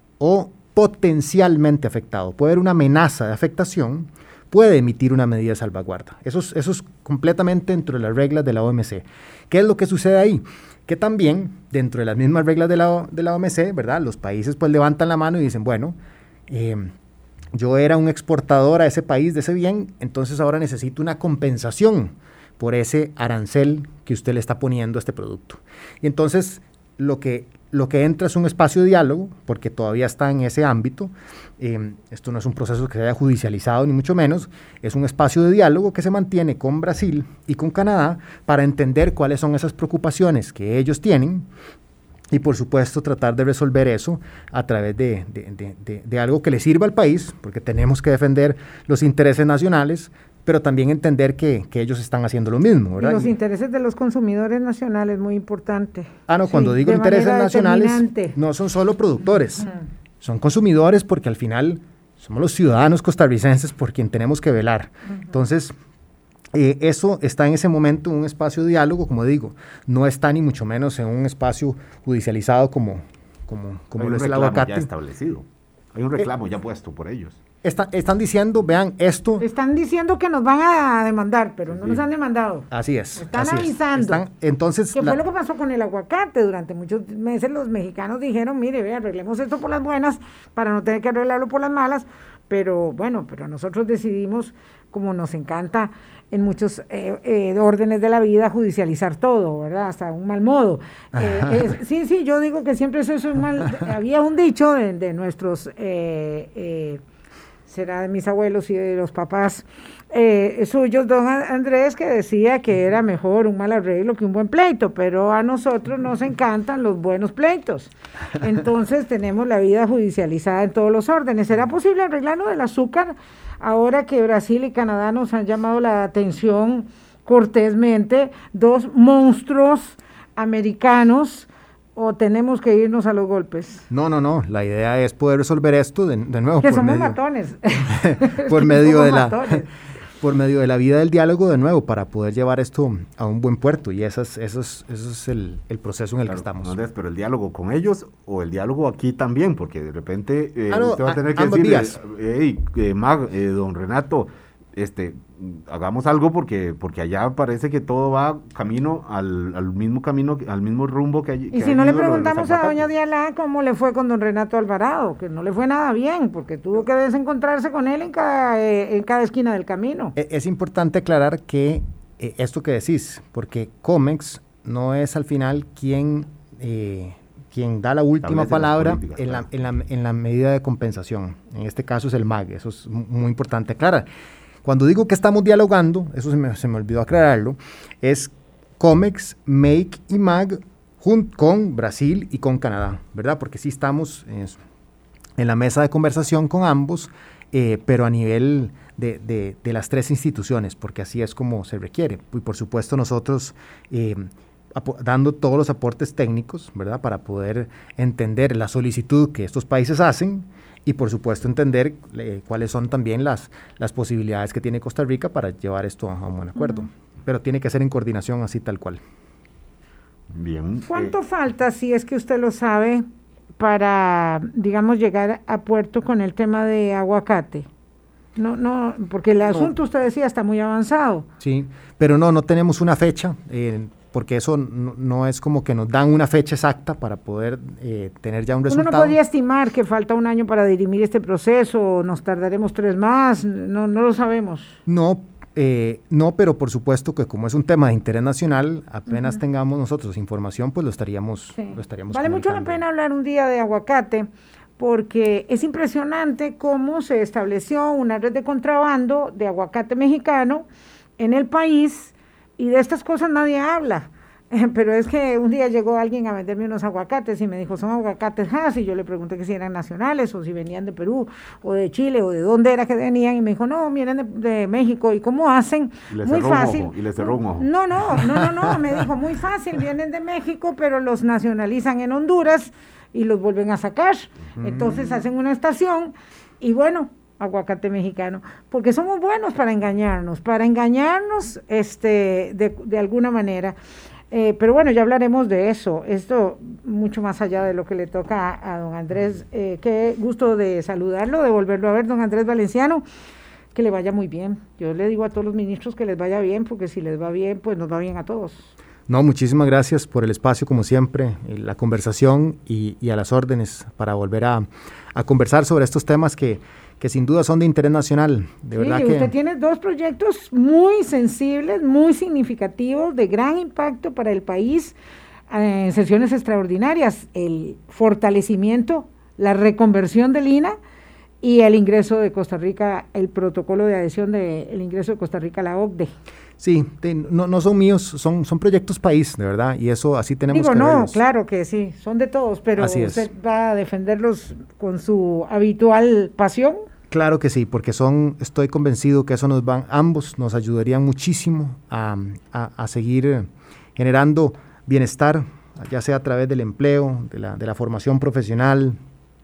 o potencialmente afectado, puede haber una amenaza de afectación, puede emitir una medida de salvaguarda. Eso es, eso es completamente dentro de las reglas de la O M C. ¿Qué es lo que sucede ahí? Que también, dentro de las mismas reglas de la, de la O M C, ¿verdad? Los países pues levantan la mano y dicen, bueno, eh, yo era un exportador a ese país de ese bien, entonces ahora necesito una compensación por ese arancel que usted le está poniendo a este producto. Y entonces lo que, lo que entra es un espacio de diálogo, porque todavía está en ese ámbito. Eh, esto no es un proceso que se haya judicializado, ni mucho menos, es un espacio de diálogo que se mantiene con Brasil y con Canadá para entender cuáles son esas preocupaciones que ellos tienen y, por supuesto, tratar de resolver eso a través de, de, de, de, de algo que le sirva al país, porque tenemos que defender los intereses nacionales, pero también entender que, que ellos están haciendo lo mismo, ¿verdad? Y los intereses de los consumidores nacionales, muy importante. Ah, no, cuando sí, digo intereses nacionales, determinante. no son solo productores, uh-huh. son consumidores, porque al final somos los ciudadanos costarricenses por quien tenemos que velar. Uh-huh. Entonces, eh, eso está en ese momento en un espacio de diálogo, como digo, no está ni mucho menos en un espacio judicializado como, como, como lo es el aguacate. Hay un reclamo ya establecido, hay un reclamo eh, ya puesto por ellos. Está, están diciendo, vean, esto... Están diciendo que nos van a demandar, pero no sí. nos han demandado. Así es. Están así avisando. Es. Están, entonces, ¿Qué la... fue lo que pasó con el aguacate? Durante muchos meses los mexicanos dijeron, mire, ve, arreglemos esto por las buenas para no tener que arreglarlo por las malas, pero bueno, pero nosotros decidimos, como nos encanta en muchos eh, eh, órdenes de la vida, judicializar todo, ¿verdad? Hasta un mal modo. Eh, es, sí, sí, yo digo que siempre eso es un mal... Había un dicho de, de nuestros... Eh, eh, será de mis abuelos y de los papás eh, suyos, don Andrés, que decía que era mejor un mal arreglo que un buen pleito, pero a nosotros nos encantan los buenos pleitos. Entonces tenemos la vida judicializada en todos los órdenes. ¿Será posible arreglarlo del azúcar ahora que Brasil y Canadá nos han llamado la atención cortésmente, dos monstruos americanos, o tenemos que irnos a los golpes? No, no, no, la idea es poder resolver esto de, de nuevo. Que por somos medio, matones. por medio de la matones. por medio de la vida del diálogo de nuevo, para poder llevar esto a un buen puerto, y eso es, eso es, eso es el, el proceso en el claro, que estamos. Andrés, pero el diálogo con ellos o el diálogo aquí también, porque de repente eh, ah, no, usted va a tener a, que decirle, hey, eh, Mag, eh, don Renato, este, hagamos algo porque porque allá parece que todo va camino al, al mismo camino, al mismo rumbo que allí. Y si no le preguntamos a doña Diala cómo le fue con don Renato Alvarado, que no le fue nada bien, porque tuvo que desencontrarse con él en cada, eh, en cada esquina del camino. Es importante aclarar que eh, esto que decís, porque Comex no es al final quien... Eh, quien da la última palabra en la, en, la, en la medida de compensación. En este caso es el M A G, eso es muy importante aclarar. Cuando digo que estamos dialogando, eso se me, se me olvidó aclararlo, es COMEX, MEIC y MAG, junto con Brasil y con Canadá, ¿verdad? Porque sí estamos eh, en la mesa de conversación con ambos, eh, pero a nivel de, de, de las tres instituciones, porque así es como se requiere. Y por supuesto nosotros eh, dando todos los aportes técnicos, ¿verdad? Para poder entender la solicitud que estos países hacen y por supuesto entender eh, cuáles son también las, las posibilidades que tiene Costa Rica para llevar esto a un buen acuerdo. Uh-huh. Pero tiene que ser en coordinación así tal cual. Bien. ¿Cuánto eh, falta, si es que usted lo sabe, para, digamos, llegar a puerto con el tema de aguacate? No, no, porque el asunto, no. Usted decía, está muy avanzado. Sí, pero no, no tenemos una fecha, eh, porque eso no, no es como que nos dan una fecha exacta para poder eh, tener ya un resultado. Uno no podría estimar que falta un año para dirimir este proceso, nos tardaremos tres más, no, no lo sabemos. No, Eh, no, pero por supuesto que como es un tema de interés nacional, apenas uh-huh. tengamos nosotros información, pues lo estaríamos, sí. lo estaríamos Vale mucho la pena hablar un día de aguacate, porque es impresionante cómo se estableció una red de contrabando de aguacate mexicano en el país, y de estas cosas nadie habla. Pero es que un día llegó alguien a venderme unos aguacates y me dijo, son aguacates Hass, y yo le pregunté que si eran nacionales o si venían de Perú o de Chile o de dónde era que venían, y me dijo, no, vienen de, de México. ¿Y cómo hacen? Y le muy cerró fácil. Un ojo, y le cerró un ojo. No, no, no, no, no, me dijo, muy fácil, vienen de México, pero los nacionalizan en Honduras y los vuelven a sacar. Mm. Entonces hacen una estación y bueno, aguacate mexicano, porque somos buenos para engañarnos, para engañarnos este, de, de alguna manera. Eh, pero bueno, ya hablaremos de eso, esto mucho más allá de lo que le toca a, a don Andrés. Eh, qué gusto de saludarlo, de volverlo a ver, don Andrés Valenciano, que le vaya muy bien. Yo le digo a todos los ministros que les vaya bien, porque si les va bien, pues nos va bien a todos. No, muchísimas gracias por el espacio, como siempre, la conversación y, y a las órdenes para volver a, a conversar sobre estos temas que, que sin duda son de interés nacional. De sí, verdad que usted tiene dos proyectos muy sensibles, muy significativos, de gran impacto para el país, en eh, sesiones extraordinarias, el fortalecimiento, la reconversión del I N A y el ingreso de Costa Rica, el protocolo de adhesión del ingreso de Costa Rica a la O C D E. Sí, de, no, no son míos, son, son proyectos país, de verdad, y eso así tenemos Digo, que no, verlos. claro que sí, son de todos, pero así usted es. va a defenderlos con su habitual pasión. Claro que sí, porque son, estoy convencido que eso nos van, ambos nos ayudarían muchísimo a, a, a seguir generando bienestar, ya sea a través del empleo, de la, de la formación profesional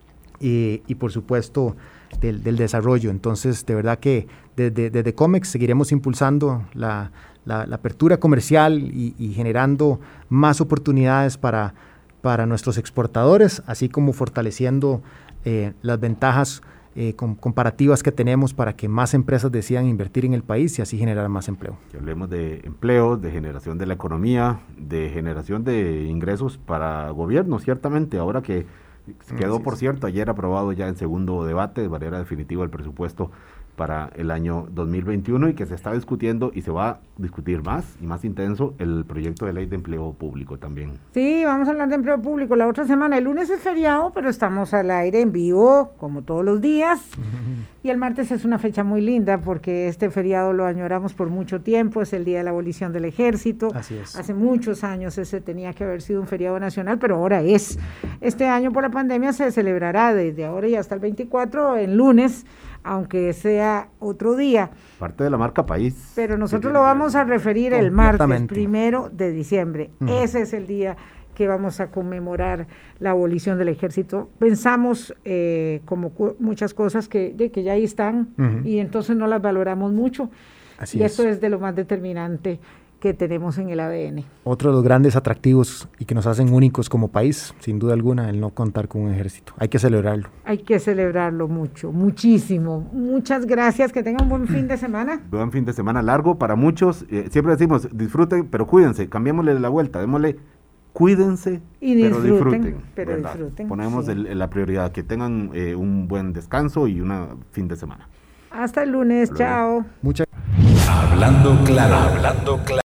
y, y por supuesto del, del desarrollo. Entonces, de verdad que desde, desde COMEX seguiremos impulsando la, la, la apertura comercial y, y generando más oportunidades para, para nuestros exportadores, así como fortaleciendo eh, las ventajas Eh, com, comparativas que tenemos para que más empresas decidan invertir en el país y así generar más empleo. Que hablemos de empleo, de generación de la economía, de generación de ingresos para gobierno, ciertamente, ahora que quedó, sí, por sí. cierto, ayer aprobado ya en segundo debate de manera definitiva el presupuesto para el año dos mil veintiuno y que se está discutiendo y se va a discutir más y más intenso el proyecto de ley de empleo público también. Sí, vamos a hablar de empleo público la otra semana. El lunes es feriado, pero estamos al aire en vivo como todos los días. Uh-huh. Y el martes es una fecha muy linda porque este feriado lo añoramos por mucho tiempo, es el día de la abolición del ejército. Así es. Hace muchos años ese tenía que haber sido un feriado nacional, pero ahora es. Este año por la pandemia se celebrará desde ahora y hasta el veinticuatro en lunes, aunque sea otro día. Parte de la marca país. Pero nosotros lo vamos a referir el martes, primero de diciembre. Uh-huh. Ese es el día que vamos a conmemorar la abolición del ejército. Pensamos, eh, como cu- muchas cosas, que, de que ya ahí están, uh-huh, y entonces no las valoramos mucho. Así y es. Esto es de lo más determinante que tenemos en el A D N. Otro de los grandes atractivos y que nos hacen únicos como país, sin duda alguna, el no contar con un ejército. Hay que celebrarlo. Hay que celebrarlo mucho, muchísimo. Muchas gracias, que tengan un buen fin de semana. Buen fin de semana largo para muchos. Eh, siempre decimos, disfruten, pero cuídense, cambiémosle la vuelta, démosle, cuídense, y disfruten, pero disfruten. disfruten, pero disfruten Ponemos sí. el, la prioridad, que tengan eh, un buen descanso y un fin de semana. Hasta el lunes, chao. Muchas Hablando claro, hablando claro.